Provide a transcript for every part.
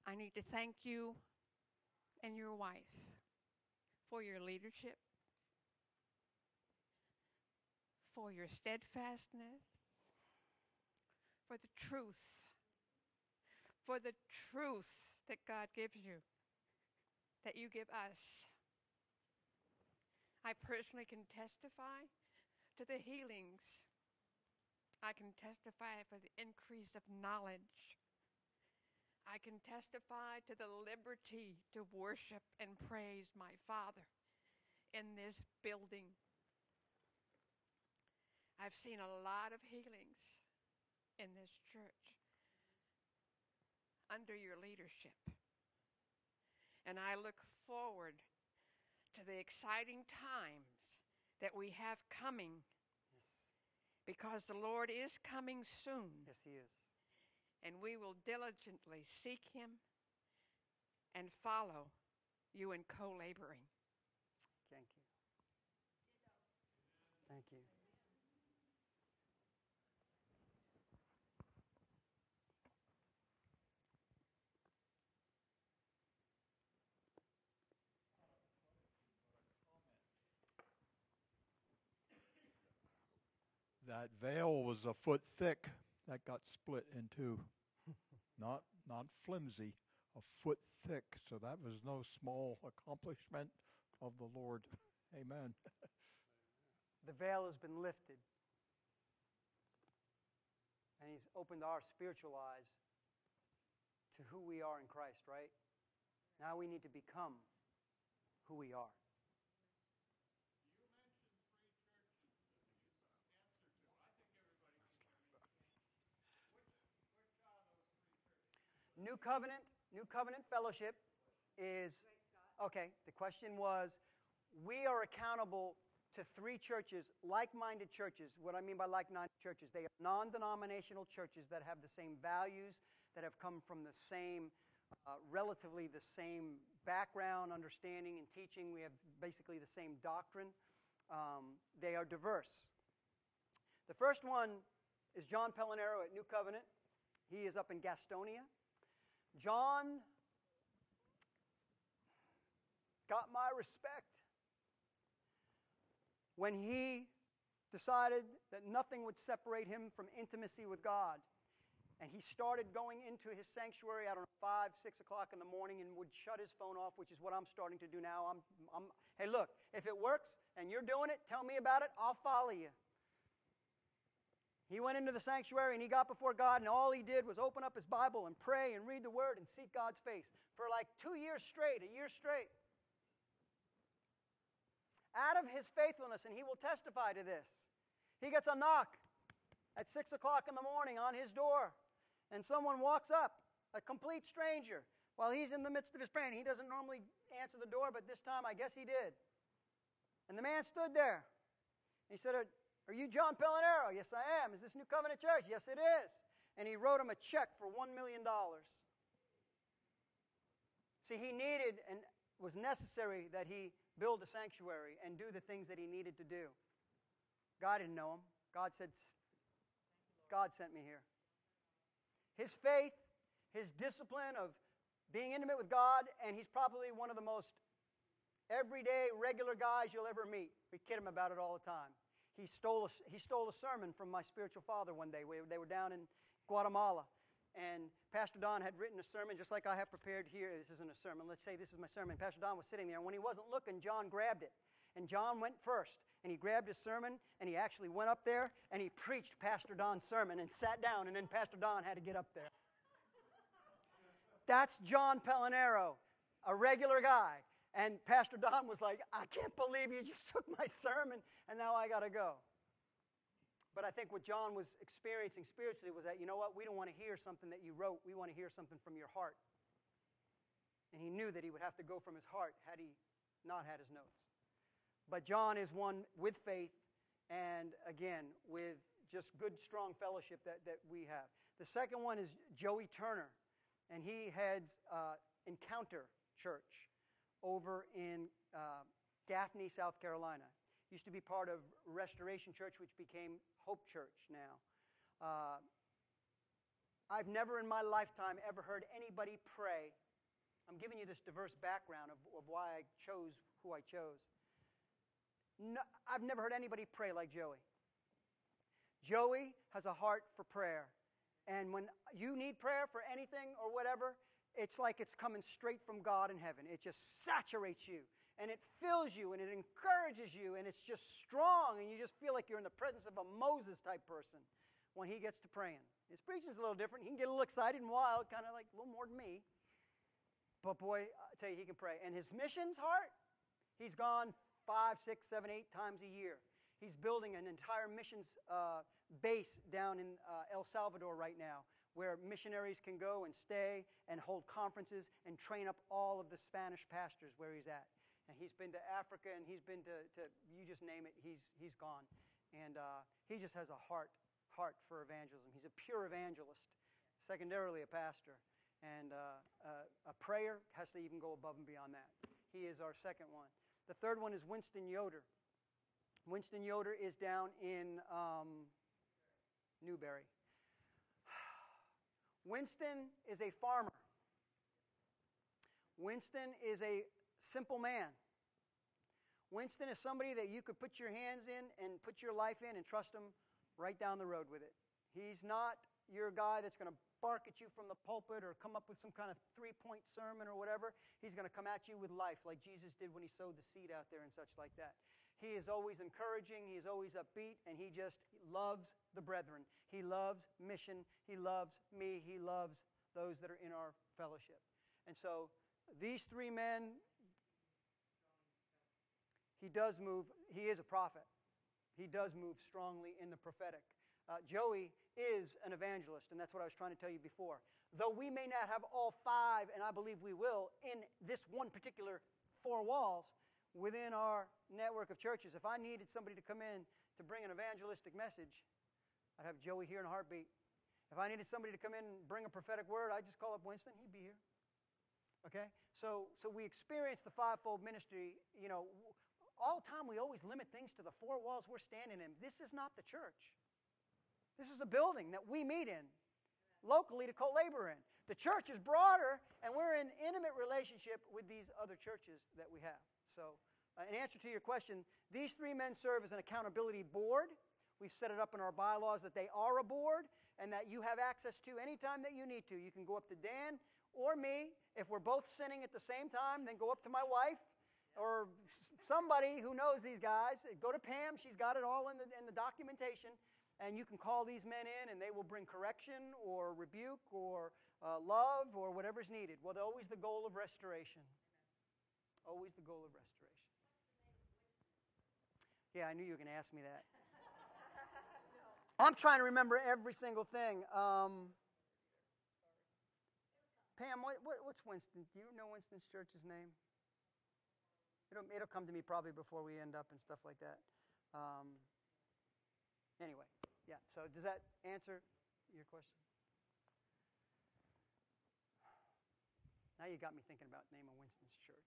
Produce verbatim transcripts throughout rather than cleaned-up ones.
I need to thank you and your wife for your leadership, for your steadfastness, for the truth, for the truth that God gives you, that you give us. I personally can testify to the healings. I can testify for the increase of knowledge. I can testify to the liberty to worship and praise my Father in this building. I've seen a lot of healings in this church under your leadership. And I look forward to the exciting times that we have coming. Yes. Because the Lord is coming soon. Yes, He is. And we will diligently seek Him and follow you in co-laboring. Thank you. Thank you. That veil was a foot thick. That got split in two. Not not flimsy, a foot thick. So that was no small accomplishment of the Lord. Amen. The veil has been lifted. And He's opened our spiritual eyes to who we are in Christ, right? Now we need to become who we are. You mentioned three churches that you answer to. I think everybody can hear me. Which, which are those three churches? New Covenant, New Covenant Fellowship is, okay, the question was, we are accountable to three churches, like-minded churches. What I mean by like-minded churches, they are non-denominational churches that have the same values, that have come from the same, uh, relatively the same background, understanding, and teaching. We have basically the same doctrine. Um, they are diverse. The first one is John Pellinero at New Covenant. He is up in Gastonia. John got my respect when he decided that nothing would separate him from intimacy with God. And he started going into his sanctuary, I don't know, five, six o'clock in the morning, and would shut his phone off, which is what I'm starting to do now. I'm, I'm, hey, look, if it works and you're doing it, tell me about it, I'll follow you. He went into the sanctuary and he got before God, and all he did was open up his Bible and pray and read the Word and seek God's face for like two years straight, a year straight. Out of his faithfulness, and he will testify to this, he gets a knock at six o'clock in the morning on his door, and someone walks up, a complete stranger, while he's in the midst of his praying. He doesn't normally answer the door, but this time I guess he did. And the man stood there. He said, "Are you John Pellinero?" "Yes, I am." "Is this New Covenant Church?" "Yes, it is." And he wrote him a check for one million dollars. See, he needed and was necessary that he build a sanctuary and do the things that he needed to do. God didn't know him. God said, God sent me here. His faith, his discipline of being intimate with God, and he's probably one of the most everyday, regular guys you'll ever meet. We kid him about it all the time. He stole a, he stole a sermon from my spiritual father one day. We, they were down in Guatemala. And Pastor Don had written a sermon just like I have prepared here. This isn't a sermon. Let's say this is my sermon. Pastor Don was sitting there, and when he wasn't looking, John grabbed it. And John went first, and he grabbed his sermon, and he actually went up there, and he preached Pastor Don's sermon and sat down, and then Pastor Don had to get up there. That's John Pellinero, a regular guy. And Pastor Don was like, "I can't believe you just took my sermon, and now I got to go." But I think what John was experiencing spiritually was that, you know what, we don't want to hear something that you wrote. We want to hear something from your heart. And he knew that he would have to go from his heart had he not had his notes. But John is one with faith and, again, with just good, strong fellowship that, that we have. The second one is Joey Turner, and he heads uh, Encounter Church over in uh, Gaffney, South Carolina. Used to be part of Restoration Church, which became Hope Church now. Uh, I've never in my lifetime ever heard anybody pray. I'm giving you this diverse background of, of why I chose who I chose. No, I've never heard anybody pray like Joey. Joey has a heart for prayer. And when you need prayer for anything or whatever, it's like it's coming straight from God in heaven. It just saturates you, and it fills you, and it encourages you, and it's just strong, and you just feel like you're in the presence of a Moses-type person when he gets to praying. His preaching's a little different. He can get a little excited and wild, kind of like a little more than me. But boy, I tell you, he can pray. And his missions heart, he's gone five, six, seven, eight times a year. He's building an entire missions uh, base down in uh, El Salvador right now, where missionaries can go and stay and hold conferences and train up all of the Spanish pastors where he's at. And he's been to Africa, and he's been to, to you just name it, he's, he's gone. And uh, he just has a heart, heart for evangelism. He's a pure evangelist, secondarily a pastor. And uh, uh, a prayer has to even go above and beyond that. He is our second one. The third one is Winston Yoder. Winston Yoder is down in um, Newberry. Winston is a farmer. Winston is a simple man. Winston is somebody that you could put your hands in and put your life in and trust him right down the road with it. He's not your guy that's going to bark at you from the pulpit or come up with some kind of three-point sermon or whatever. He's going to come at you with life like Jesus did when he sowed the seed out there and such like that. He is always encouraging. He is always upbeat, and he just loves the brethren. He loves mission. He loves me. He loves those that are in our fellowship. And so these three men, he does move. He is a prophet. He does move strongly in the prophetic. Uh, Joey is an evangelist, and that's what I was trying to tell you before. Though we may not have all five, and I believe we will, in this one particular four walls within our network of churches, if I needed somebody to come in to bring an evangelistic message, I'd have Joey here in a heartbeat. If I needed somebody to come in and bring a prophetic word, I'd just call up Winston. He'd be here. Okay? So, so we experience the fivefold ministry. You know, all the time we always limit things to the four walls we're standing in. This is not the church. This is a building that we meet in, locally to co-labor in. The church is broader, and we're in intimate relationship with these other churches that we have. So, uh, in answer to your question, these three men serve as an accountability board. We've set it up in our bylaws that they are a board and that you have access to anytime that you need to. You can go up to Dan or me. If we're both sinning at the same time, then go up to my wife or somebody who knows these guys. Go to Pam. She's got it all in the, in the documentation. And you can call these men in, and they will bring correction or rebuke or uh, love or whatever's needed. Well, they're always the goal of restoration. Always the goal of restoration. Yeah, I knew you were going to ask me that. I'm trying to remember every single thing. Um, Pam, what, what, what's Winston? Do you know Winston's church's name? It'll, it'll come to me probably before we end up and stuff like that. Um, anyway, yeah. So does that answer your question? Now you got me thinking about the name of Winston's church.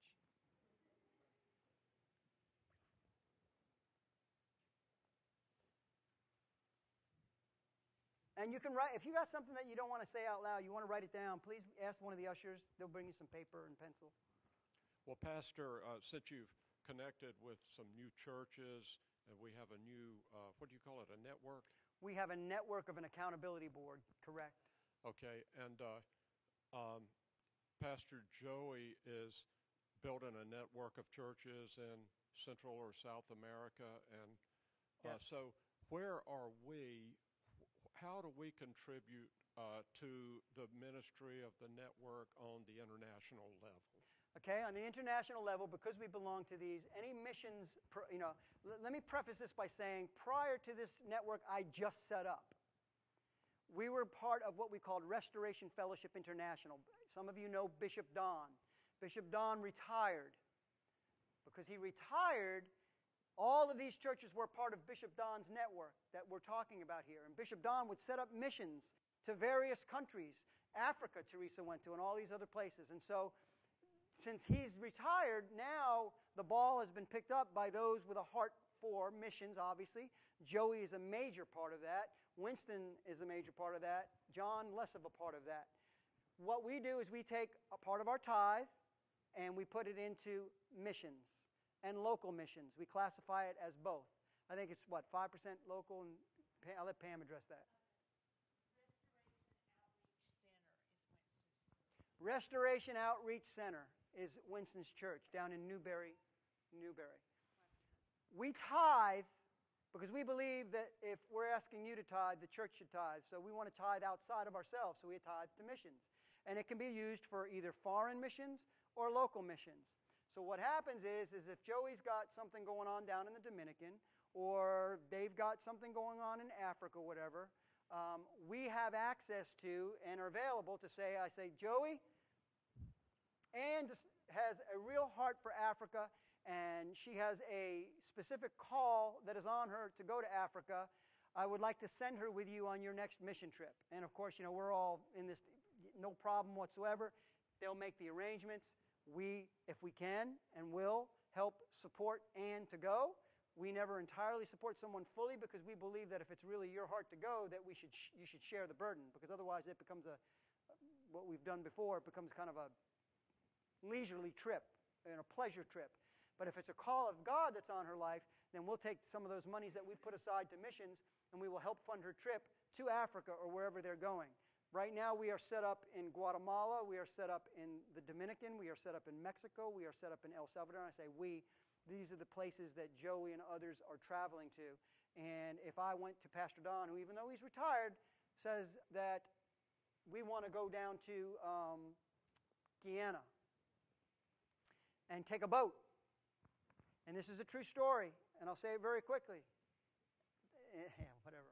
And you can write, if you got something that you don't want to say out loud, you want to write it down, please ask one of the ushers. They'll bring you some paper and pencil. Well, Pastor, uh, since you've connected with some new churches, and we have a new, uh, what do you call it, a network? We have a network of an accountability board, correct. Okay, and uh, um, Pastor Joey is building a network of churches in Central or South America, and uh, Yes. so where are we? How do we contribute uh, to the ministry of the network on the international level? Okay, on the international level, because we belong to these, any missions, you know, l- let me preface this by saying prior to this network I just set up, we were part of what we called Restoration Fellowship International. Some of you know Bishop Don. Bishop Don retired. Because he retired, all of these churches were part of Bishop Don's network that we're talking about here. And Bishop Don would set up missions to various countries. Africa, Teresa went to, and all these other places. And so, since he's retired, now the ball has been picked up by those with a heart for missions, obviously. Joey is a major part of that. Winston is a major part of that. John, less of a part of that. What we do is we take a part of our tithe and we put it into missions and local missions. We classify it as both. I think it's, what, five percent local? And I'll let Pam address that. Restoration Outreach Center is Winston's church down in Newberry, Newberry. We tithe because we believe that if we're asking you to tithe, the church should tithe. So we want to tithe outside of ourselves, so we tithe to missions. And it can be used for either foreign missions or local missions. So what happens is, is if Joey's got something going on down in the Dominican, or they've got something going on in Africa, whatever, um, we have access to and are available to say, I say, Joey, Ann has a real heart for Africa, and she has a specific call that is on her to go to Africa. I would like to send her with you on your next mission trip. And of course, you know, we're all in this, no problem whatsoever. They'll make the arrangements. We, if we can and will, help support Ann to go. We never entirely support someone fully because we believe that if it's really your heart to go, that we should sh you should share the burden, because otherwise it becomes a, what we've done before, it becomes kind of a leisurely trip and a pleasure trip. But if it's a call of God that's on her life, then we'll take some of those monies that we've put aside to missions and we will help fund her trip to Africa or wherever they're going. Right now we are set up in Guatemala, we are set up in the Dominican, we are set up in Mexico, we are set up in El Salvador. And I say we, these are the places that Joey and others are traveling to. And if I went to Pastor Don, who even though he's retired, says that we want to go down to um, Guyana and take a boat. And this is a true story, and I'll say it very quickly. Yeah, whatever.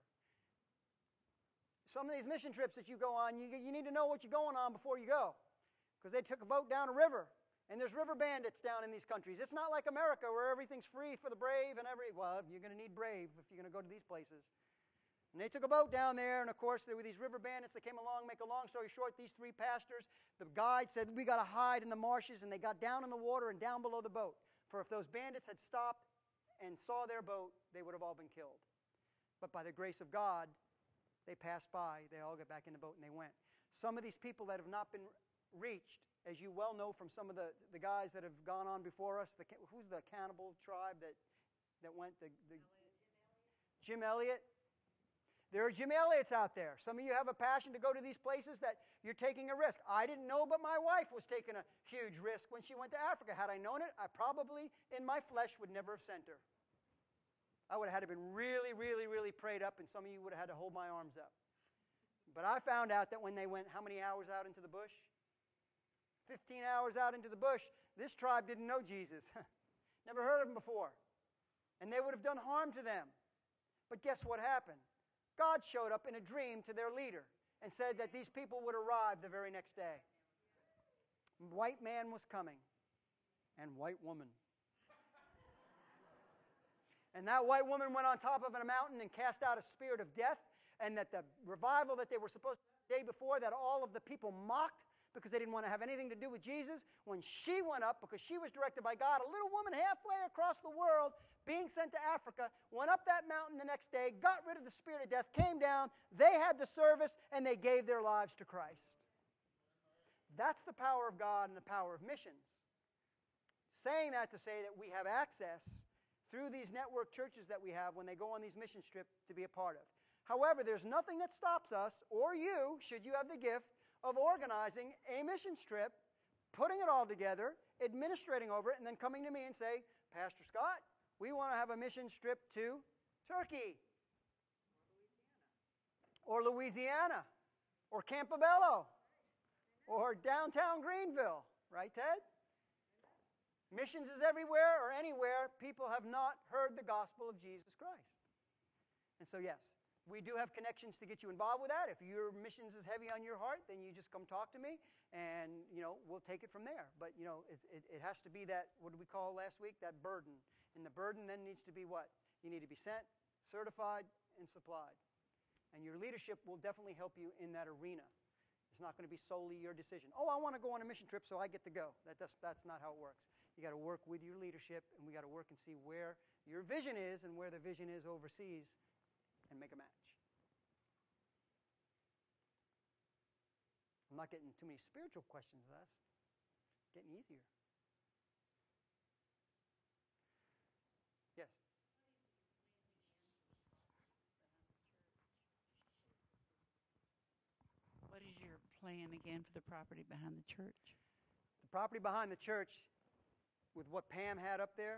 Some of these mission trips that you go on, you, you need to know what you're going on before you go. Because they took a boat down a river, and there's river bandits down in these countries. It's not like America where everything's free for the brave and every, well, you're going to need brave if you're going to go to these places. And they took a boat down there, and of course there were these river bandits that came along. Make a long story short, these three pastors, the guide said, we got to hide in the marshes, and they got down in the water and down below the boat. For if those bandits had stopped and saw their boat, they would have all been killed. But by the grace of God, they passed by, they all got back in the boat, and they went. Some of these people that have not been reached, as you well know from some of the, the guys that have gone on before us, the, who's the cannibal tribe that, that went? The, the, Jim Elliot. There are Jim Elliots out there. Some of you have a passion to go to these places that you're taking a risk. I didn't know, but my wife was taking a huge risk when she went to Africa. Had I known it, I probably, in my flesh, would never have sent her. I would have had to been really, really, really prayed up, and some of you would have had to hold my arms up. But I found out that when they went how many hours out into the bush? fifteen hours out into the bush. This tribe didn't know Jesus. Never heard of him before. And they would have done harm to them. But guess what happened? God showed up in a dream to their leader and said that these people would arrive the very next day. White man was coming, and white woman. And that white woman went on top of a mountain and cast out a spirit of death, and that the revival that they were supposed to have the day before, that all of the people mocked because they didn't want to have anything to do with Jesus, when she went up, because she was directed by God, a little woman halfway across the world, being sent to Africa, went up that mountain the next day, got rid of the spirit of death, came down, they had the service, and they gave their lives to Christ. That's the power of God and the power of missions. Saying that to say that we have access through these network churches that we have when they go on these mission trips to be a part of. However, there's nothing that stops us, or you, should you have the gift, of organizing a mission trip, putting it all together, administrating over it, and then coming to me and say, Pastor Scott, we want to have a mission trip to Turkey. Or Louisiana. Or Louisiana. Or Campobello. Or downtown Greenville. Right, Ted? Missions is everywhere or anywhere people have not heard the gospel of Jesus Christ. And so, yes, we do have connections to get you involved with that. If your missions is heavy on your heart, then you just come talk to me, and, you know, we'll take it from there. But, you know, it's, it, it has to be that, what did we call last week? That burden. And the burden then needs to be what? You need to be sent, certified, and supplied. And your leadership will definitely help you in that arena. It's not going to be solely your decision. Oh, I want to go on a mission trip, so I get to go. That does, that's not how it works. You got to work with your leadership, and we got to work and see where your vision is and where the vision is overseas and make a match. I'm not getting too many spiritual questions. That's getting easier. Yes? What is your plan again for the property behind the church? The property behind the church, with what Pam had up there,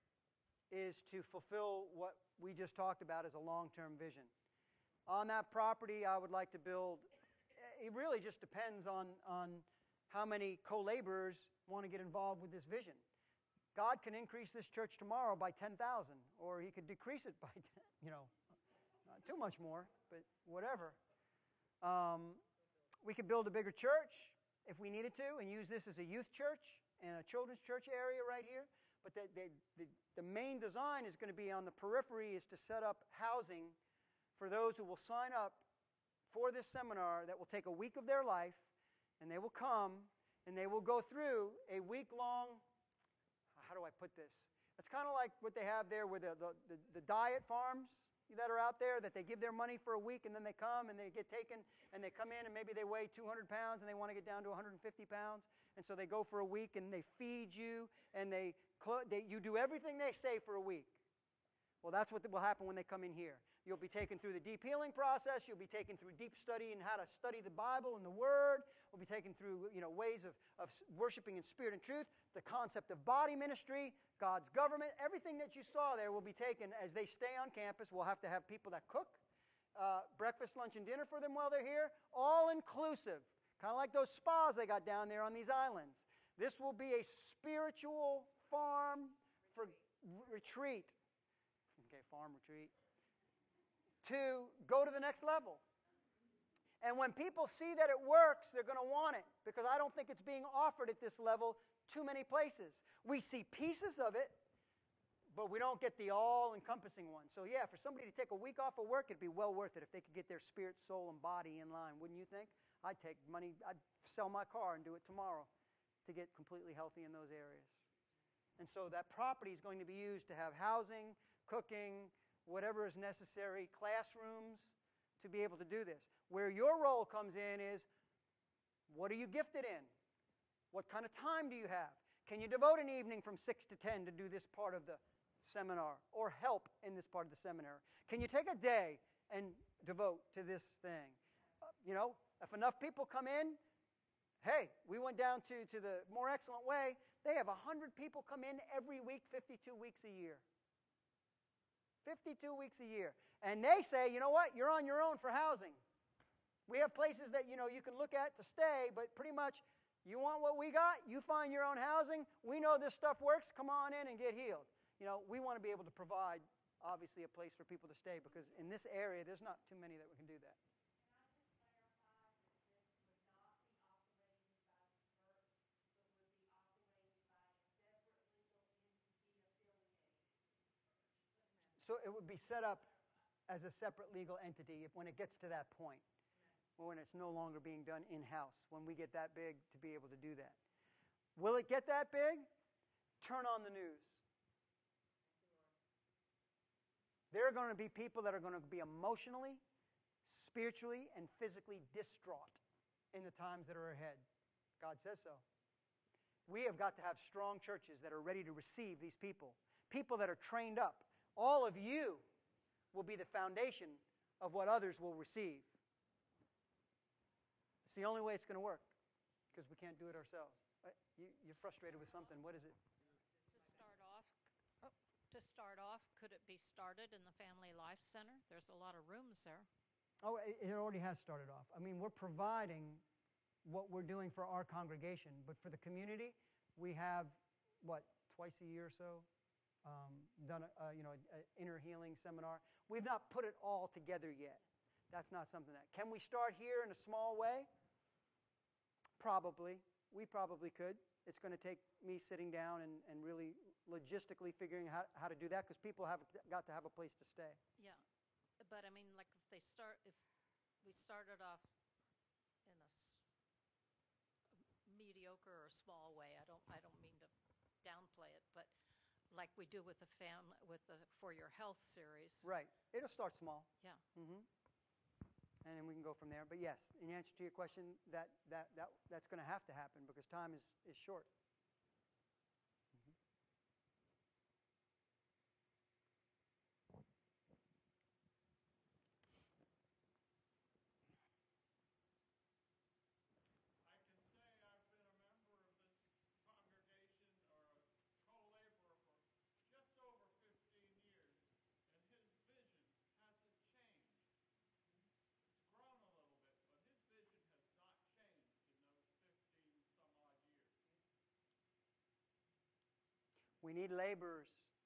is to fulfill what we just talked about as a long-term vision. On that property, I would like to build, it really just depends on, on how many co-laborers want to get involved with this vision. God can increase this church tomorrow by ten thousand, or He could decrease it by ten, you know, not too much more, but whatever. Um, we could build a bigger church if we needed to and use this as a youth church and a children's church area right here. But the, the, the, the main design is going to be on the periphery, is to set up housing for those who will sign up for this seminar that will take a week of their life, and they will come and they will go through a week-long, how do I put this? It's kind of like what they have there with the, the, the, the diet farms that are out there, that they give their money for a week and then they come and they get taken and they come in and maybe they weigh two hundred pounds and they want to get down to one hundred fifty pounds. And so they go for a week and they feed you and they, they you do everything they say for a week. Well, that's what will happen when they come in here. You'll be taken through the deep healing process. You'll be taken through deep study in how to study the Bible and the Word. We'll be taken through, you know, ways of, of worshiping in spirit and truth, the concept of body ministry, God's government. Everything that you saw there will be taken as they stay on campus. We'll have to have people that cook uh, breakfast, lunch, and dinner for them while they're here, all inclusive, kind of like those spas they got down there on these islands. This will be a spiritual farm for retreat. Okay, farm retreat. To go to the next level. And when people see that it works, they're going to want it, because I don't think it's being offered at this level too many places. We see pieces of it, but we don't get the all-encompassing one. So yeah, for somebody to take a week off of work, it'd be well worth it if they could get their spirit, soul, and body in line, wouldn't you think? I'd take money, I'd sell my car and do it tomorrow to get completely healthy in those areas. And so that property is going to be used to have housing, cooking, whatever is necessary, classrooms, to be able to do this. Where your role comes in is, what are you gifted in? What kind of time do you have? Can you devote an evening from six to ten to do this part of the seminar, or help in this part of the seminar? Can you take a day and devote to this thing? Uh, you know, if enough people come in, hey, we went down to, to the More Excellent Way, they have one hundred people come in every week, fifty-two weeks a year. fifty-two weeks a year. And they say, you know what, you're on your own for housing. We have places that, you know, you can look at to stay, but pretty much, you want what we got, you find your own housing, we know this stuff works, come on in and get healed. You know, we want to be able to provide, obviously, a place for people to stay, because in this area, there's not too many that can do that. So it would be set up as a separate legal entity when it gets to that point, when it's no longer being done in-house, when we get that big to be able to do that. Will it get that big? Turn on the news. There are going to be people that are going to be emotionally, spiritually, and physically distraught in the times that are ahead. God says so. We have got to have strong churches that are ready to receive these people, people that are trained up. All of you will be the foundation of what others will receive. It's the only way it's going to work, because we can't do it ourselves. Uh, you, you're frustrated with something. What is it? To start off, oh, to start off, could it be started in the Family Life Center? There's a lot of rooms there. Oh, it, it already has started off. I mean, we're providing what we're doing for our congregation, but for the community, we have, what, twice a year or so? Um, done a, uh, you know, an inner healing seminar. We've not put it all together yet. That's not something that... Can we start here in a small way? Probably. We probably could. It's going to take me sitting down and, and really logistically figuring out how to do that, because people have got to have a place to stay. Yeah, but I mean, like if they start, if we started off in a s- mediocre or small way, I don't, I don't mean to downplay it, but like we do with the fam, with the For Your Health series. Right. It'll start small. Yeah. Mm-hmm. And then we can go from there. But yes, in answer to your question, that, that, that, that's going to have to happen because time is, is short. Mhm. I can say I've been a member of this congregation or a co-laborer for just over fifteen years, and his vision hasn't changed. It's grown a little bit, but his vision has not changed in those fifteen some odd years. We need laborers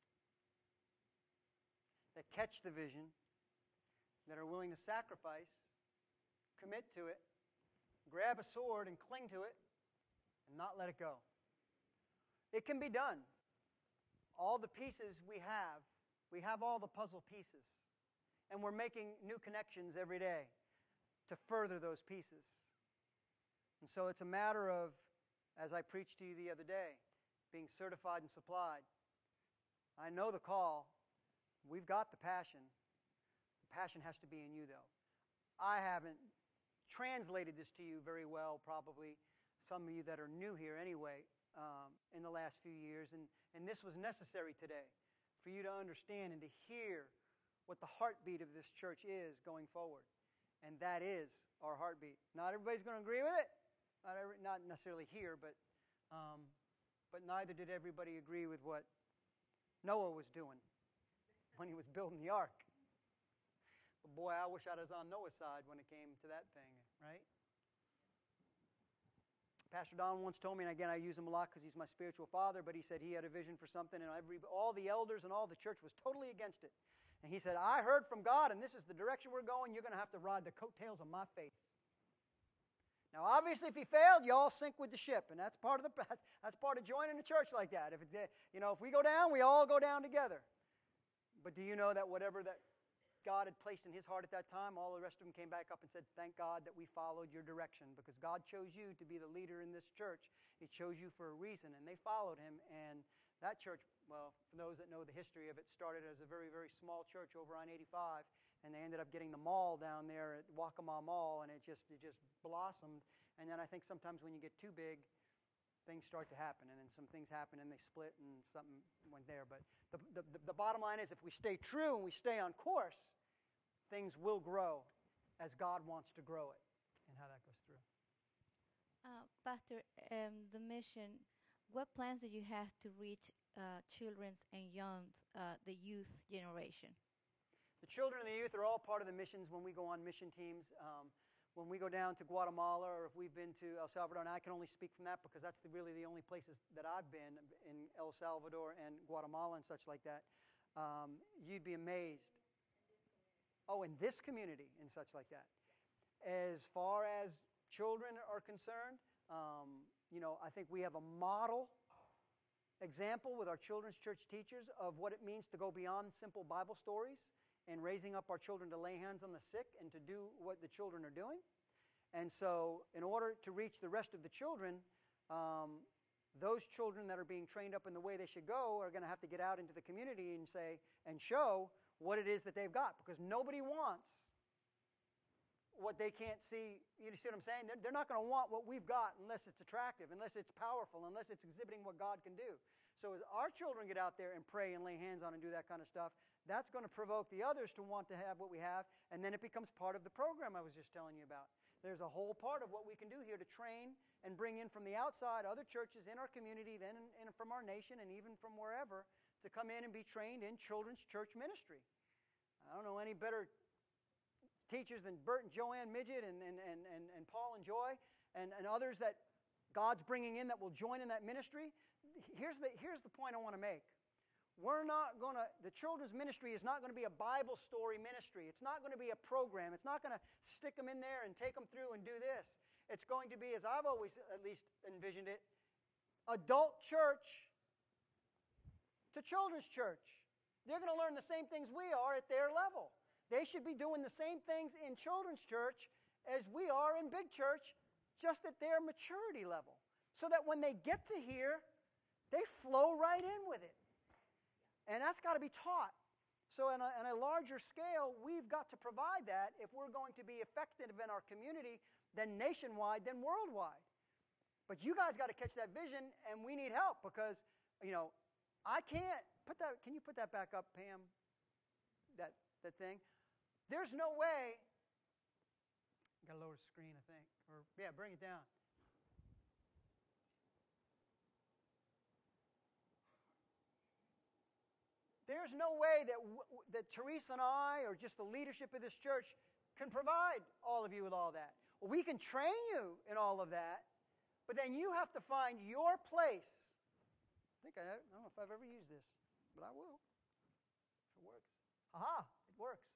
that catch the vision, that are willing to sacrifice, commit to it, grab a sword and cling to it, and not let it go. It can be done. All the pieces we have, we have all the puzzle pieces. And we're making new connections every day to further those pieces. And so it's a matter of, as I preached to you the other day, being certified and supplied. I know the call. We've got the passion. The passion has to be in you, though. I haven't translated this to you very well, probably, some of you that are new here anyway, um, in the last few years. And, and this was necessary today for you to understand and to hear what the heartbeat of this church is going forward. And that is our heartbeat. Not everybody's going to agree with it. Not, every, not necessarily here, but, um, but neither did everybody agree with what Noah was doing when he was building the ark. But boy, I wish I was on Noah's side when it came to that thing, right? Pastor Don once told me, and again I use him a lot because he's my spiritual father, but he said he had a vision for something, and every, all the elders and all the church was totally against it. And he said, I heard from God, and this is the direction we're going. You're going to have to ride the coattails of my faith. Now, obviously, if he failed, you all sink with the ship, and that's part of the that's part of joining a church like that. If it, you know, if we go down, we all go down together. But do you know that whatever that God had placed in his heart at that time, all the rest of them came back up and said, thank God that we followed your direction, because God chose you to be the leader in this church. He chose you for a reason, and they followed him. And that church, well, for those that know the history of it, started as a very, very small church over on eighty-five, and they ended up getting the mall down there at Waccamaw Mall, and it just it just blossomed. And then I think sometimes when you get too big, things start to happen, and then some things happen, and they split, and something went there. But the, the, the bottom line is, if we stay true and we stay on course, things will grow as God wants to grow it, and how that goes through. Uh, Pastor, um, the mission, what plans do you have to reach uh, children's and young, uh, the youth generation? The children and the youth are all part of the missions when we go on mission teams. Um, when we go down to Guatemala, or if we've been to El Salvador, and I can only speak from that because that's the, really the only places that I've been, in El Salvador and Guatemala and such like that, um, you'd be amazed. Oh, in this community and such like that. As far as children are concerned, um, you know, I think we have a model example with our children's church teachers of what it means to go beyond simple Bible stories and raising up our children to lay hands on the sick and to do what the children are doing. And so in order to reach the rest of the children, um, those children that are being trained up in the way they should go are going to have to get out into the community and say and show what it is that they've got, because nobody wants what they can't see. You see what I'm saying? They're, they're not going to want what we've got unless it's attractive, unless it's powerful, unless it's exhibiting what God can do. So as our children get out there and pray and lay hands on and do that kind of stuff, that's going to provoke the others to want to have what we have, and then it becomes part of the program I was just telling you about. There's a whole part of what we can do here to train and bring in from the outside other churches in our community, then and from our nation, and even from wherever, to come in and be trained in children's church ministry. I don't know any better teachers than Bert and Joanne Midget and, and, and, and, and Paul and Joy and, and others that God's bringing in that will join in that ministry. Here's the, here's the point I want to make. We're not going to, the children's ministry is not going to be a Bible story ministry. It's not going to be a program. It's not going to stick them in there and take them through and do this. It's going to be, as I've always at least envisioned it, adult church to children's church. They're going to learn the same things we are at their level. They should be doing the same things in children's church as we are in big church, just at their maturity level. So that when they get to here, They flow right in with it. And that's got to be taught. So on a, on a larger scale, we've got to provide that if we're going to be effective in our community, then nationwide, then worldwide. But you guys got to catch that vision, and we need help because, you know, I can't put that. Can you put that back up, Pam? That that thing. There's no way. Got to lower the screen, I think, or yeah, bring it down. There's no way that w- that Teresa and I, or just the leadership of this church, can provide all of you with all that. Well, we can train you in all of that, but then you have to find your place. I think I, I don't know if I've ever used this, but I will. If it works. Aha, it works.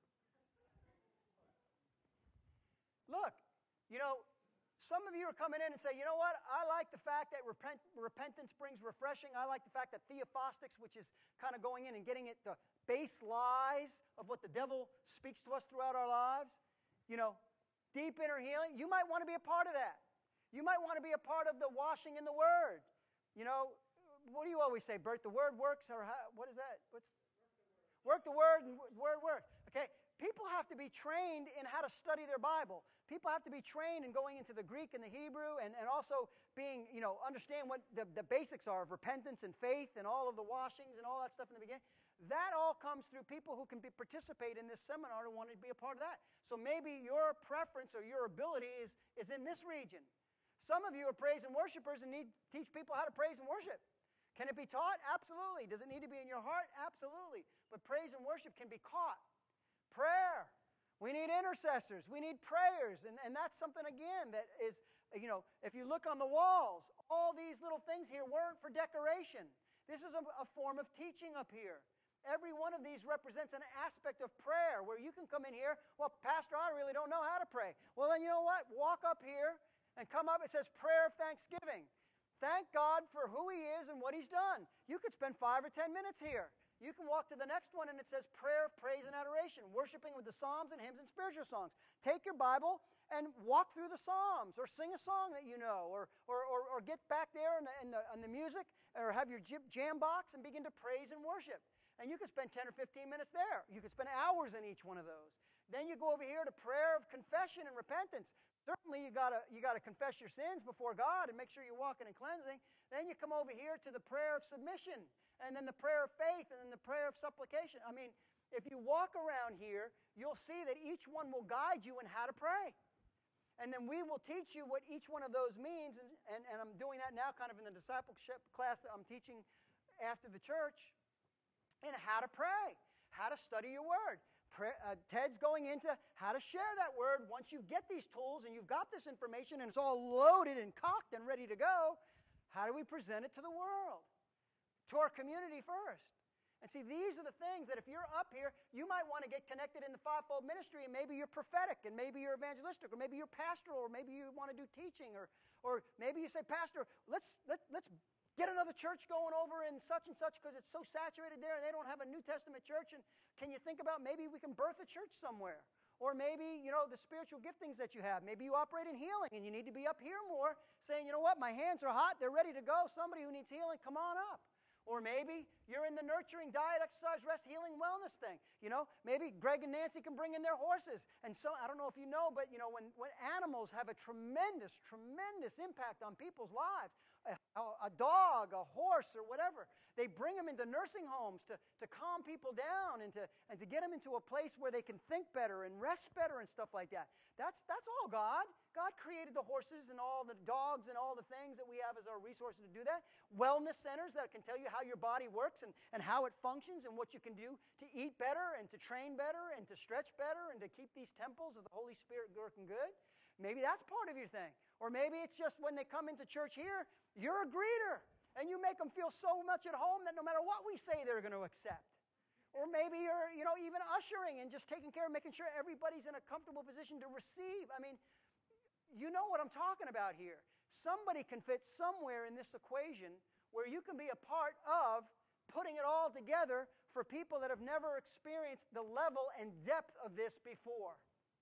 Look, you know, some of you are coming in and say, you know what, I like the fact that repent, repentance brings refreshing. I like the fact that theophostics, which is kind of going in and getting at the base lies of what the devil speaks to us throughout our lives, you know, deep inner healing, you might want to be a part of that. You might want to be a part of the washing in the Word. You know, what do you always say, Bert? The Word works, or how, what is that? What's work the Word and Word work? Okay, people have to be trained in how to study their Bible. People have to be trained in going into the Greek and the Hebrew, and, and also being, you know, understand what the, the basics are of repentance and faith and all of the washings and all that stuff in the beginning. That all comes through people who can be, participate in this seminar and want to be a part of that. So maybe your preference or your ability is, is in this region. Some of you are praise and worshipers and need to teach people how to praise and worship. Can it be taught? Absolutely. Does it need to be in your heart? Absolutely. But praise and worship can be caught. Prayer. We need intercessors. We need prayers. And, and that's something, again, that is, you know, if you look on the walls, all these little things here weren't for decoration. This is a, a form of teaching up here. Every one of these represents an aspect of prayer where you can come in here, well, Pastor, I really don't know how to pray. Well, then you know what? Walk up here and come up. It says prayer of thanksgiving. Thank God for who He is and what He's done. You could spend five or ten minutes here. You can walk to the next one and it says prayer of praise and adoration, worshiping with the psalms and hymns and spiritual songs. Take your Bible and walk through the psalms, or sing a song that you know, or or, or, or get back there in the, in, the, in the music, or have your jam box and begin to praise and worship. And you could spend ten or fifteen minutes there. You could spend hours in each one of those. Then you go over here to prayer of confession and repentance. Certainly you gotta you gotta confess your sins before God and make sure you're walking in cleansing. Then you come over here to the prayer of submission, and then the prayer of faith, and then the prayer of supplication. I mean, if you walk around here, you'll see that each one will guide you in how to pray. And then we will teach you what each one of those means, and, and, and I'm doing that now kind of in the discipleship class that I'm teaching after the church, and how to pray, how to study your Word. Pray, uh, Ted's going into how to share that Word. Once you get these tools and you've got this information and it's all loaded and cocked and ready to go, how do we present it to the world? To our community first. And see, these are the things that if you're up here, you might want to get connected in the fivefold ministry, and maybe you're prophetic, and maybe you're evangelistic, or maybe you're pastoral, or maybe you want to do teaching, or or maybe you say, Pastor, let's let, let's get another church going over in such and such because it's so saturated there and they don't have a New Testament church, and can you think about maybe we can birth a church somewhere? Or maybe, you know, the spiritual giftings that you have. Maybe you operate in healing and you need to be up here more saying, you know what, my hands are hot, they're ready to go. Somebody who needs healing, come on up. Or maybe you're in the nurturing diet, exercise, rest, healing, wellness thing. You know, maybe Greg and Nancy can bring in their horses. And so, I don't know if you know, but, you know, when, when animals have a tremendous, tremendous impact on people's lives, a, a dog, a horse, or whatever, they bring them into nursing homes to, to calm people down and to, and to get them into a place where they can think better and rest better and stuff like that. That's, that's all God. God created the horses and all the dogs and all the things that we have as our resources to do that. Wellness centers that can tell you how your body works and, and how it functions and what you can do to eat better and to train better and to stretch better and to keep these temples of the Holy Spirit working good. Maybe that's part of your thing. Or maybe it's just when they come into church here, you're a greeter and you make them feel so much at home that no matter what we say, they're going to accept. Or maybe you're, you know, even ushering and just taking care of making sure everybody's in a comfortable position to receive. I mean, you know what I'm talking about here. Somebody can fit somewhere in this equation where you can be a part of putting it all together for people that have never experienced the level and depth of this before.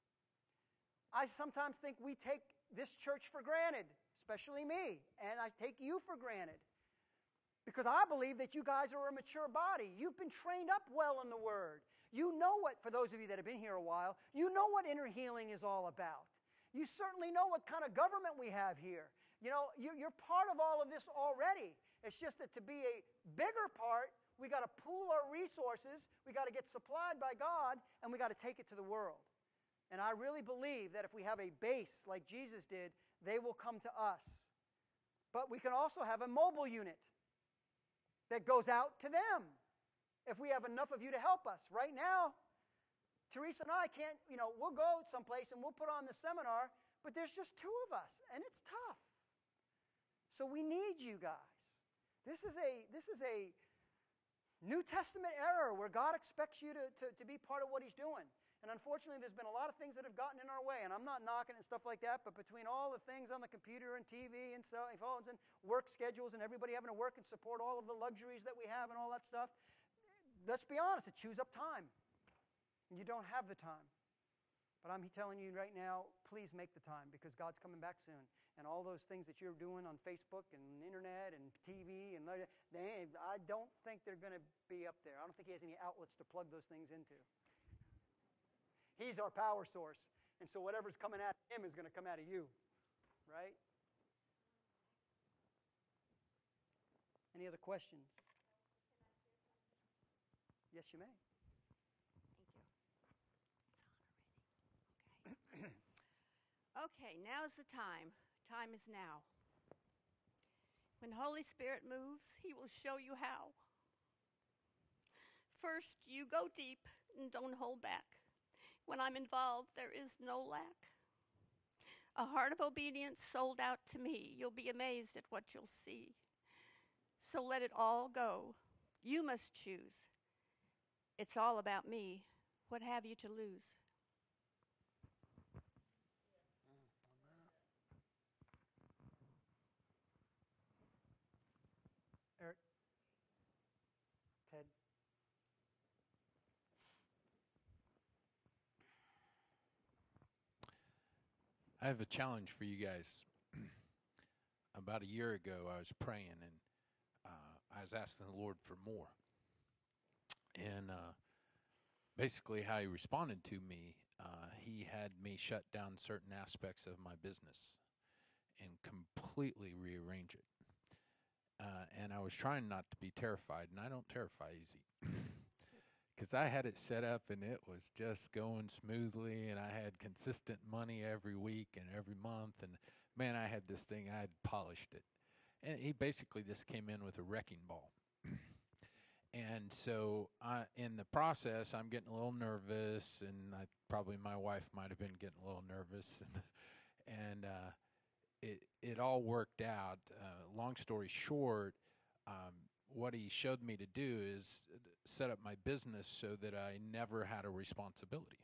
I sometimes think we take this church for granted, especially me, and I take you for granted. Because I believe that you guys are a mature body. You've been trained up well in the Word. You know what, for those of you that have been here a while, you know what inner healing is all about. You certainly know what kind of government we have here. You know, you're part of all of this already. It's just that to be a bigger part, we got to pool our resources, we got to get supplied by God, and we got to take it to the world. And I really believe that if we have a base like Jesus did, they will come to us. But we can also have a mobile unit that goes out to them if we have enough of you to help us. Right now, Teresa and I can't, you know, we'll go someplace and we'll put on the seminar, but there's just two of us, and it's tough. So we need you guys. This is a, this is a New Testament era where God expects you to, to, to be part of what He's doing. And unfortunately, there's been a lot of things that have gotten in our way, and I'm not knocking it and stuff like that, but between all the things on the computer and T V and cell phones and work schedules and everybody having to work and support all of the luxuries that we have and all that stuff, let's be honest, it chews up time. And you don't have the time. But I'm telling you right now, please make the time, because God's coming back soon. And all those things that you're doing on Facebook and internet and T V, and they, I don't think they're going to be up there. I don't think He has any outlets to plug those things into. He's our power source. And so whatever's coming out of Him is going to come out of you. Right? Any other questions? Yes, you may. Thank you. It's on already. Okay. Okay, now is the time. Time is now. When Holy Spirit moves, He will show you how. First, you go deep and don't hold back. When I'm involved, there is no lack. A heart of obedience sold out to me. You'll be amazed at what you'll see. So let it all go. You must choose. It's all about me. What have you to lose? Eric? Ted? I have a challenge for you guys. About a year ago, I was praying, and uh, I was asking the Lord for more. And uh, basically how He responded to me, uh, He had me shut down certain aspects of my business and completely rearrange it. Uh, and I was trying not to be terrified, and I don't terrify easy. Because I had it set up, and it was just going smoothly, and I had consistent money every week and every month, and man, I had this thing, I had polished it. And He basically just came in with a wrecking ball. And so I, in the process, I'm getting a little nervous, and I, probably my wife might have been getting a little nervous, and, and uh, it it all worked out. Uh, long story short, um, what He showed me to do is set up my business so that I never had a responsibility,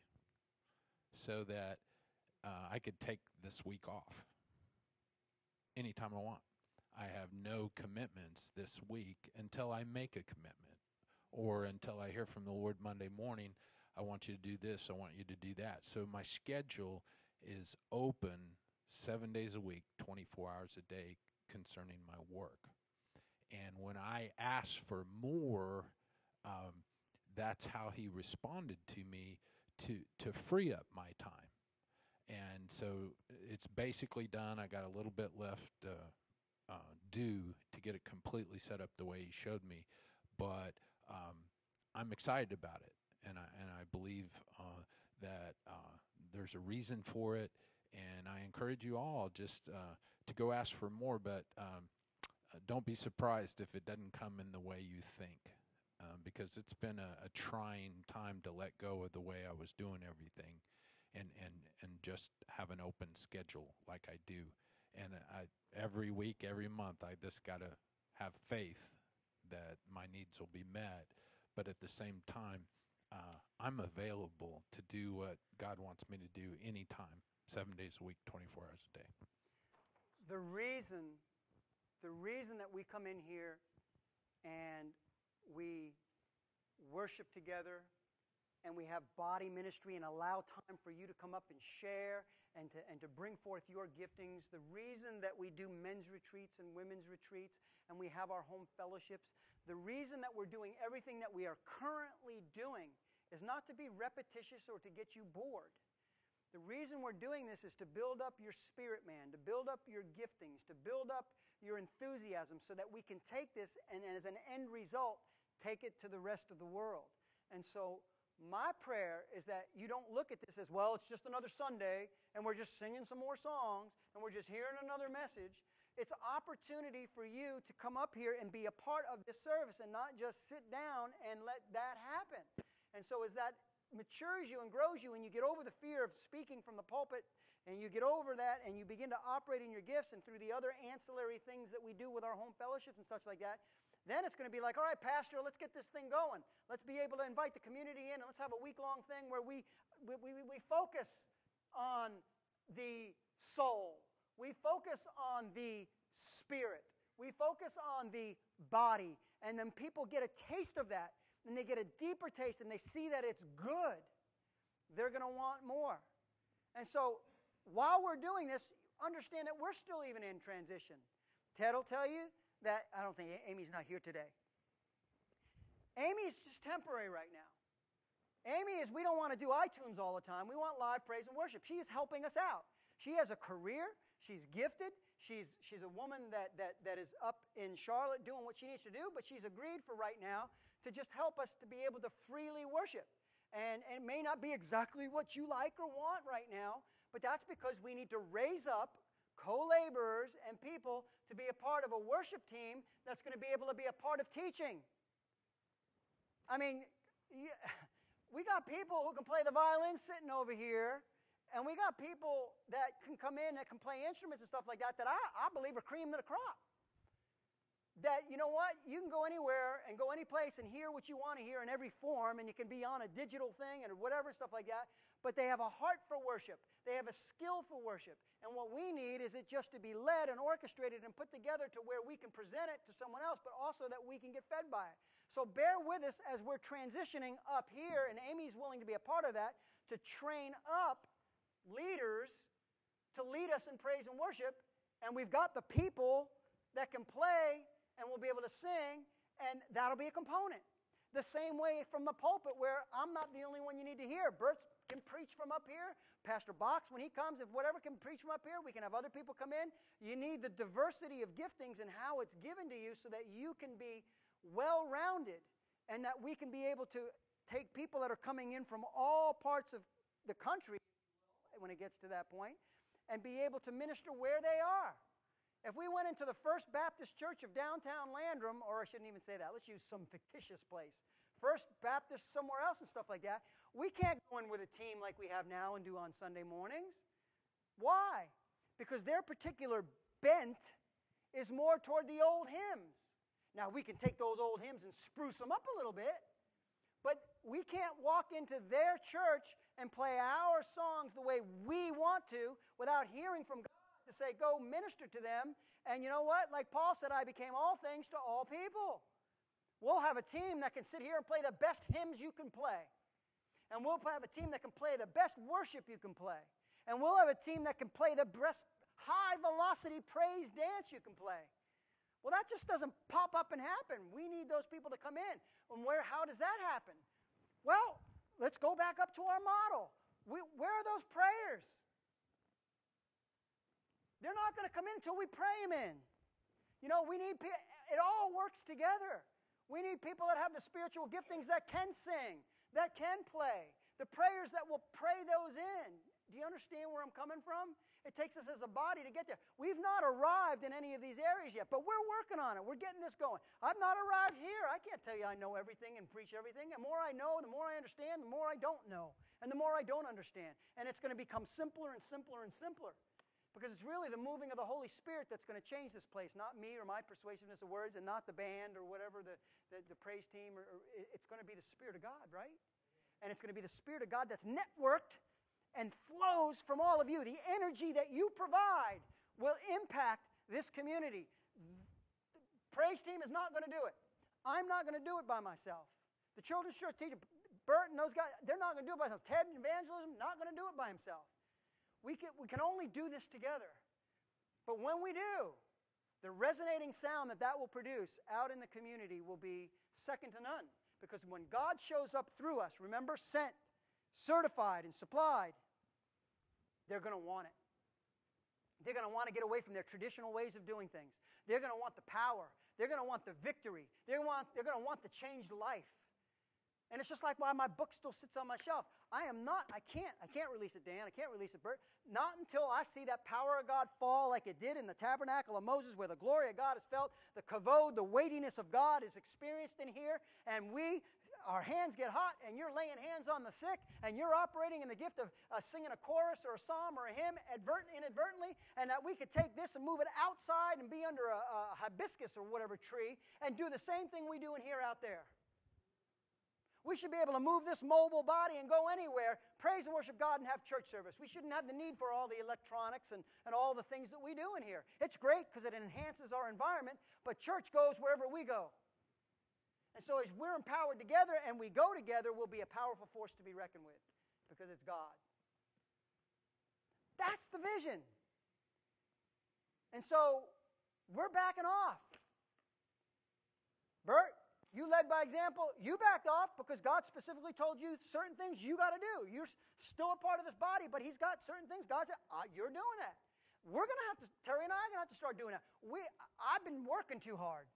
so that uh, I could take this week off anytime I want. I have no commitments this week until I make a commitment, or until I hear from the Lord Monday morning, I want you to do this, I want you to do that. So my schedule is open seven days a week, twenty-four hours a day concerning my work. And when I asked for more, um, that's how He responded to me to to free up my time. And so it's basically done. I got a little bit left uh, uh, due to get it completely set up the way He showed me. But um, I'm excited about it, and I and I believe uh, that uh, there's a reason for it. And I encourage you all just uh, to go ask for more, but um, uh, don't be surprised if it doesn't come in the way you think, um, because it's been a, a trying time to let go of the way I was doing everything, and and and just have an open schedule like I do. And I, every week, every month, I just got to have faith that my needs will be met. But at the same time, uh, I'm available to do what God wants me to do anytime, seven days a week, twenty-four hours a day. The reason, the reason that we come in here and we worship together and we have body ministry and allow time for you to come up and share and to, and to bring forth your giftings. The reason that we do men's retreats and women's retreats and we have our home fellowships, the reason that we're doing everything that we are currently doing is not to be repetitious or to get you bored. The reason we're doing this is to build up your spirit man, to build up your giftings, to build up your enthusiasm so that we can take this and as an end result, take it to the rest of the world. And so my prayer is that you don't look at this as, well, it's just another Sunday and we're just singing some more songs and we're just hearing another message. It's an opportunity for you to come up here and be a part of this service and not just sit down and let that happen. And so as that matures you and grows you and you get over the fear of speaking from the pulpit and you get over that and you begin to operate in your gifts and through the other ancillary things that we do with our home fellowships and such like that, then it's going to be like, all right, Pastor, let's get this thing going. Let's be able to invite the community in and let's have a week-long thing where we, we, we, we focus on the soul. We focus on the spirit. We focus on the body. And then people get a taste of that. And they get a deeper taste and they see that it's good, they're going to want more. And so while we're doing this, understand that we're still even in transition. Ted will tell you that, I don't think Amy's not here today. Amy's just temporary right now. Amy is, we don't want to do iTunes all the time. We want live praise and worship. She is helping us out. She has a career. She's gifted. She's, she's a woman that, that, that is up in Charlotte doing what she needs to do, but she's agreed for right now to just help us to be able to freely worship. And, and it may not be exactly what you like or want right now, but that's because we need to raise up co-laborers and people to be a part of a worship team that's going to be able to be a part of teaching. I mean, we got people who can play the violin sitting over here, and we got people that can come in that can play instruments and stuff like that that I, I believe are cream of the crop. That, you know what, you can go anywhere and go any place and hear what you want to hear in every form, and you can be on a digital thing and whatever, stuff like that, but they have a heart for worship. They have a skill for worship. And what we need is it just to be led and orchestrated and put together to where we can present it to someone else, but also that we can get fed by it. So bear with us as we're transitioning up here, and Amy's willing to be a part of that, to train up leaders to lead us in praise and worship, and we've got the people that can play and we'll be able to sing, and that'll be a component. The same way from the pulpit where I'm not the only one you need to hear. Bert can preach from up here. Pastor Box, when he comes, if whatever can preach from up here, we can have other people come in. You need the diversity of giftings and how it's given to you so that you can be well-rounded and that we can be able to take people that are coming in from all parts of the country when it gets to that point and be able to minister where they are. If we went into the First Baptist Church of downtown Landrum, or I shouldn't even say that, let's use some fictitious place, First Baptist somewhere else and stuff like that, we can't go in with a team like we have now and do on Sunday mornings. Why? Because their particular bent is more toward the old hymns. Now, we can take those old hymns and spruce them up a little bit, but we can't walk into their church and play our songs the way we want to without hearing from God to say, go minister to them. And you know what? Like Paul said, I became all things to all people. We'll have a team that can sit here and play the best hymns you can play. And we'll have a team that can play the best worship you can play. And we'll have a team that can play the best high-velocity praise dance you can play. Well, that just doesn't pop up and happen. We need those people to come in. And where? How does that happen? Well, let's go back up to our model. We, where are those prayers? They're not going to come in until we pray them in. You know, we need, it all works together. We need people that have the spiritual giftings that can sing, that can play, the prayers that will pray those in. Do you understand where I'm coming from? It takes us as a body to get there. We've not arrived in any of these areas yet, but we're working on it. We're getting this going. I've not arrived here. I can't tell you I know everything and preach everything. The more I know, the more I understand, the more I don't know, and the more I don't understand. And it's going to become simpler and simpler and simpler. Because it's really the moving of the Holy Spirit that's going to change this place, not me or my persuasiveness of words and not the band or whatever, the, the, the praise team. Or, or it's going to be the Spirit of God, right? And it's going to be the Spirit of God that's networked and flows from all of you. The energy that you provide will impact this community. The praise team is not going to do it. I'm not going to do it by myself. The children's church teacher, Bert and those guys, they're not going to do it by themselves. Ted and evangelism, not going to do it by himself. We can, we can only do this together. But when we do, the resonating sound that that will produce out in the community will be second to none. Because when God shows up through us, remember, sent, certified, and supplied, they're going to want it. They're going to want to get away from their traditional ways of doing things. They're going to want the power. They're going to want the victory. They're, want, they're going to want the changed life. And it's just like why my book still sits on my shelf. I am not, I can't, I can't release it, Dan. I can't release it, Bert. Not until I see that power of God fall like it did in the tabernacle of Moses, where the glory of God is felt, the kavod, the weightiness of God is experienced in here, and we, our hands get hot, and you're laying hands on the sick, and you're operating in the gift of uh, singing a chorus or a psalm or a hymn advert, inadvertently, and that we could take this and move it outside and be under a, a hibiscus or whatever tree and do the same thing we do in here out there. We should be able to move this mobile body and go anywhere, praise and worship God, and have church service. We shouldn't have the need for all the electronics and, and all the things that we do in here. It's great because it enhances our environment, but church goes wherever we go. And so as we're empowered together and we go together, we'll be a powerful force to be reckoned with because it's God. That's the vision. And so we're backing off. Bert, you led by example. You backed off because God specifically told you certain things you got to do. You're still a part of this body, but He's got certain things. God said, ah, you're doing that. We're going to have to, Terry and I are going to have to start doing that. We, I've been working too hard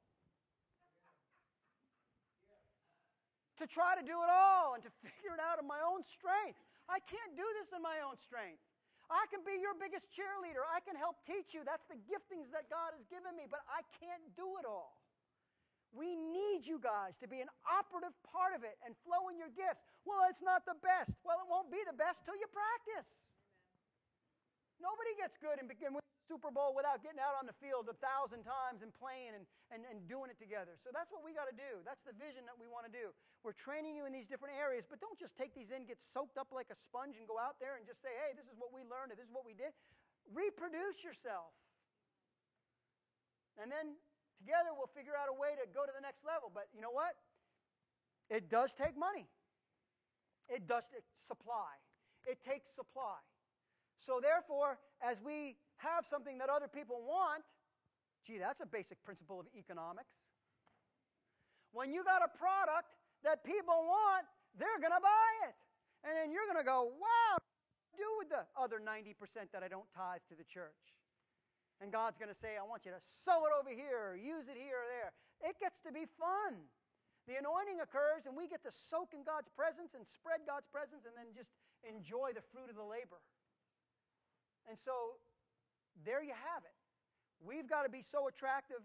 to try to do it all and to figure it out in my own strength. I can't do this in my own strength. I can be your biggest cheerleader. I can help teach you. That's the giftings that God has given me, but I can't do it all. We need you guys to be an operative part of it and flow in your gifts. Well, it's not the best. Well, it won't be the best till you practice. Nobody gets good and begin with the Super Bowl without getting out on the field a thousand times and playing and, and, and doing it together. So that's what we got to do. That's the vision that we want to do. We're training you in these different areas, but don't just take these in, get soaked up like a sponge and go out there and just say, hey, this is what we learned, or this is what we did. Reproduce yourself. And then together we'll figure out a way to go to the next level. But you know what? It does take money. It does take supply. It takes supply. So therefore, as we have something that other people want, gee, that's a basic principle of economics. When you got a product that people want, they're going to buy it. And then you're going to go, wow, what do I do with the other ninety percent that I don't tithe to the church? And God's going to say, I want you to sow it over here or use it here or there. It gets to be fun. The anointing occurs and we get to soak in God's presence and spread God's presence and then just enjoy the fruit of the labor. And so there you have it. We've got to be so attractive,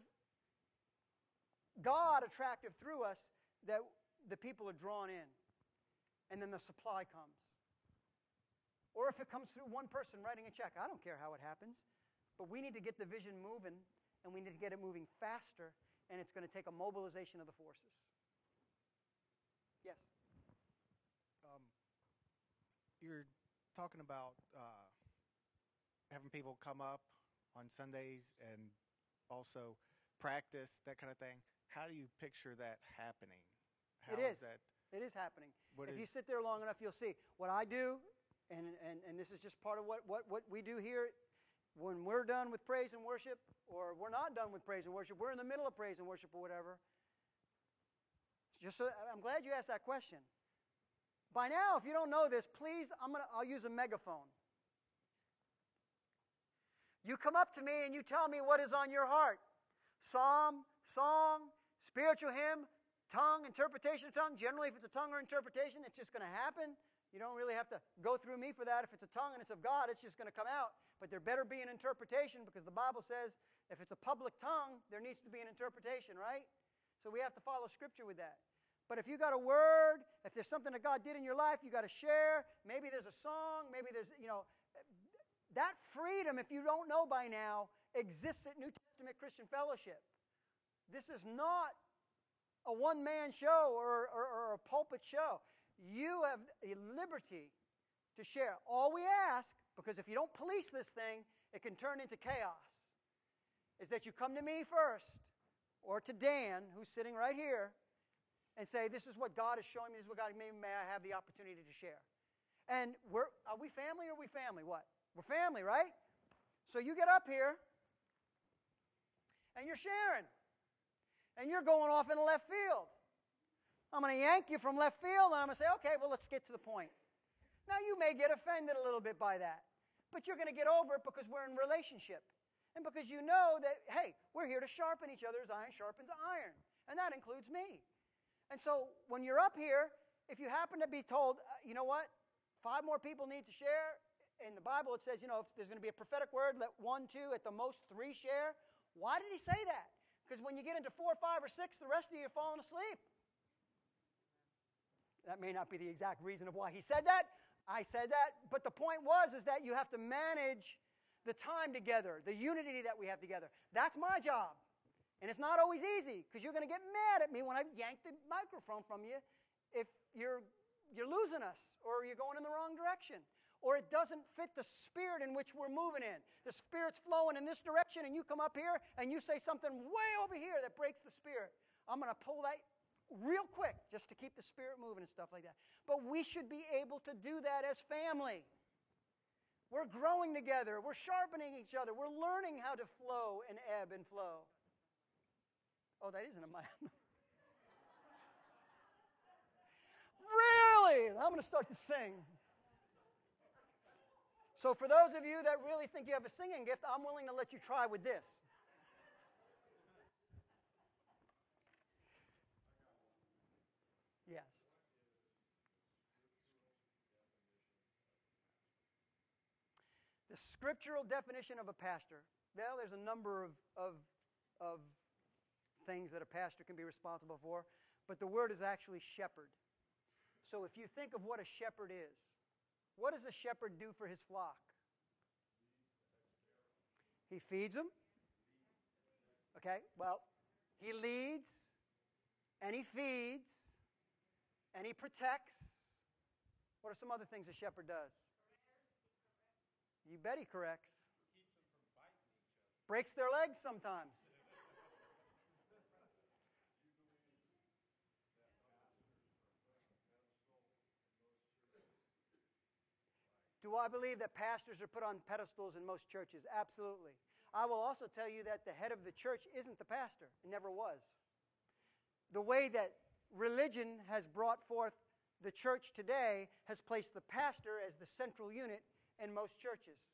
God attractive through us, that the people are drawn in. And then the supply comes. Or if it comes through one person writing a check, I don't care how it happens. But we need to get the vision moving, and we need to get it moving faster, and it's going to take a mobilization of the forces. Yes? Um, you're talking about uh, having people come up on Sundays and also practice, that kind of thing. How do you picture that happening? How it is. That, it is happening. If is, you sit there long enough, you'll see. What I do, and, and, and this is just part of what, what, what we do here, when we're done with praise and worship, or we're not done with praise and worship, we're in the middle of praise and worship or whatever. Just so, I'm glad you asked that question. By now, if you don't know this, please, I'm gonna, I'll use a megaphone. You come up to me and you tell me what is on your heart. Psalm, song, spiritual hymn, tongue, interpretation of tongue. Generally, if it's a tongue or interpretation, it's just going to happen. You don't really have to go through me for that. If it's a tongue and it's of God, it's just going to come out. But there better be an interpretation because the Bible says if it's a public tongue, there needs to be an interpretation, right? So we have to follow Scripture with that. But if you got a word, if there's something that God did in your life, you got to share. Maybe there's a song. Maybe there's, you know, that freedom, if you don't know by now, exists at New Testament Christian Fellowship. This is not a one-man show or, or, or a pulpit show. You have a liberty to share. All we ask, because if you don't police this thing, it can turn into chaos, is that you come to me first, or to Dan, who's sitting right here, and say, this is what God is showing me, this is what God, maybe may I have the opportunity to share. And we're, are we family or are we family? What? We're family, right? So you get up here, and you're sharing, and you're going off in left field. I'm going to yank you from left field, and I'm going to say, okay, well, let's get to the point. Now, you may get offended a little bit by that, but you're going to get over it because we're in relationship. And because you know that, hey, we're here to sharpen each other as iron sharpens iron. And that includes me. And so when you're up here, if you happen to be told, uh, you know what, five more people need to share. In the Bible it says, you know, if there's going to be a prophetic word, let one, two, at the most three share. Why did he say that? Because when you get into four, five, or six, the rest of you are falling asleep. That may not be the exact reason of why he said that. I said that. But the point was is that you have to manage the time together, the unity that we have together. That's my job. And it's not always easy because you're going to get mad at me when I yank the microphone from you if you're, you're losing us or you're going in the wrong direction or it doesn't fit the spirit in which we're moving in. The spirit's flowing in this direction and you come up here and you say something way over here that breaks the spirit. I'm going to pull that real quick just to keep the spirit moving and stuff like that. But we should be able to do that as family. We're growing together. We're sharpening each other. We're learning how to flow and ebb and flow. Oh, that isn't a mic. Really? I'm going to start to sing. So for those of you that really think you have a singing gift, I'm willing to let you try with this. Yes. The scriptural definition of a pastor. Well, there's a number of, of, of things that a pastor can be responsible for, but the word is actually shepherd. So if you think of what a shepherd is, what does a shepherd do for his flock? He feeds them. Okay, well, he leads, and he feeds, and he protects. What are some other things a shepherd does? You bet he corrects. Breaks their legs sometimes. Do I believe that pastors are put on pedestals in most churches? Absolutely. I will also tell you that the head of the church isn't the pastor. It never was. The way that religion has brought forth the church today has placed the pastor as the central unit in most churches.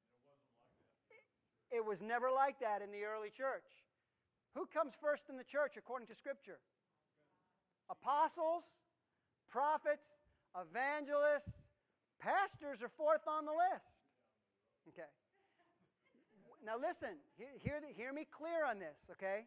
It was never like that in the early church. Who comes first in the church according to Scripture? Apostles, prophets, evangelists, pastors are fourth on the list. Okay. Now listen, hear, hear, the, hear me clear on this, okay?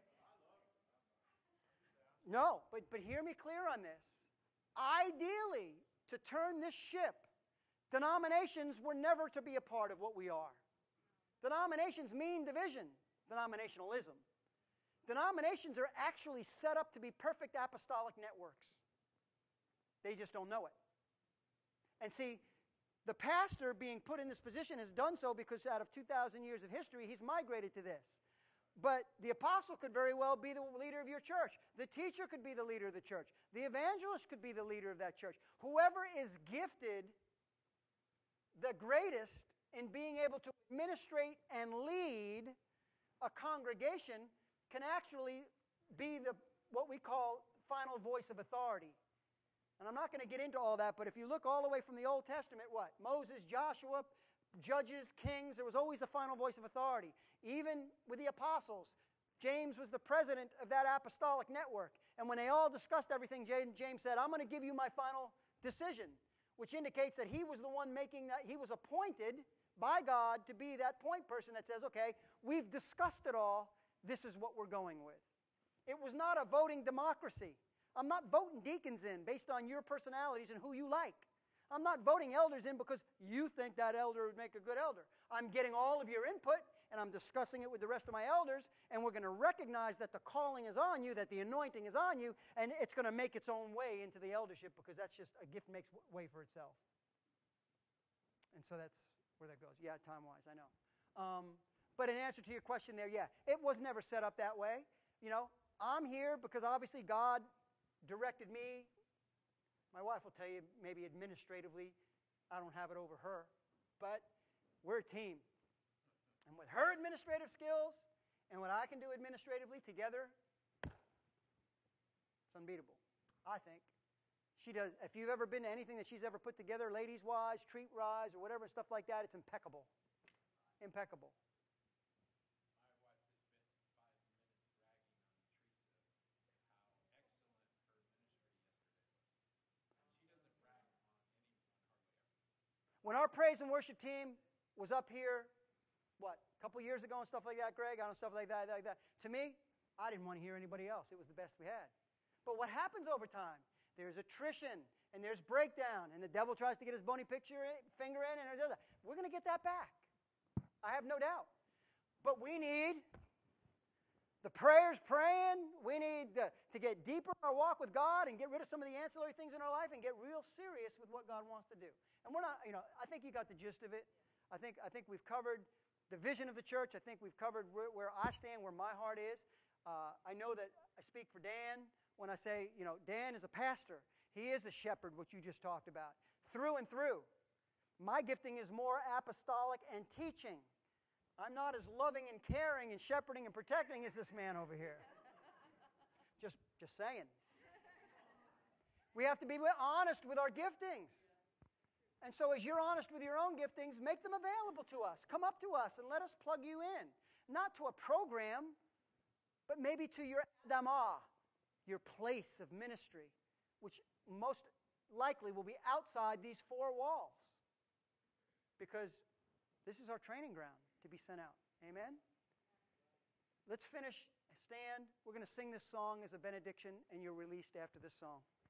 No, but, but hear me clear on this. Ideally, to turn this ship, denominations were never to be a part of what we are. Denominations mean division, denominationalism. Denominations are actually set up to be perfect apostolic networks. They just don't know it. And see, the pastor being put in this position has done so because out of two thousand years of history, he's migrated to this. But the apostle could very well be the leader of your church. The teacher could be the leader of the church. The evangelist could be the leader of that church. Whoever is gifted the greatest in being able to administrate and lead a congregation can actually be the what we call final voice of authority. And I'm not going to get into all that, but if you look all the way from the Old Testament, what? Moses, Joshua, judges, kings, there was always a final voice of authority. Even with the apostles, James was the president of that apostolic network. And when they all discussed everything, James said, I'm going to give you my final decision, which indicates that he was the one making that, he was appointed by God to be that point person that says, okay, we've discussed it all, this is what we're going with. It was not a voting democracy. I'm not voting deacons in based on your personalities and who you like. I'm not voting elders in because you think that elder would make a good elder. I'm getting all of your input, and I'm discussing it with the rest of my elders, and we're going to recognize that the calling is on you, that the anointing is on you, and it's going to make its own way into the eldership because that's just a gift makes way for itself. And so that's where that goes. Yeah, time-wise, I know. Um, but in answer to your question there, yeah, it was never set up that way. You know, I'm here because obviously God directed me. My wife will tell you, maybe administratively, I don't have it over her. But we're a team. And with her administrative skills and what I can do administratively together, it's unbeatable, I think. She does. If you've ever been to anything that she's ever put together, ladies-wise, treat-wise, or whatever, stuff like that, it's impeccable. Impeccable. When our praise and worship team was up here, what, a couple years ago and stuff like that, Greg, I don't know, stuff like that, like that. To me, I didn't want to hear anybody else. It was the best we had. But what happens over time? There's attrition, and there's breakdown, and the devil tries to get his bony picture in, finger in, and it does that. We're going to get that back. I have no doubt. But we need the prayers praying. We need to, to get deeper in our walk with God and get rid of some of the ancillary things in our life and get real serious with what God wants to do. And we're not, you know, I think you got the gist of it. I think, I think we've covered the vision of the church. I think we've covered where, where I stand, where my heart is. Uh, I know that I speak for Dan when I say, you know, Dan is a pastor. He is a shepherd, what you just talked about, through and through. My gifting is more apostolic and teaching. I'm not as loving and caring and shepherding and protecting as this man over here. Just, just saying. We have to be honest with our giftings. And so as you're honest with your own giftings, make them available to us. Come up to us and let us plug you in. Not to a program, but maybe to your Adamah, your place of ministry, which most likely will be outside these four walls. Because this is our training ground to be sent out. Amen? Let's finish, stand. We're going to sing this song as a benediction, and you're released after this song.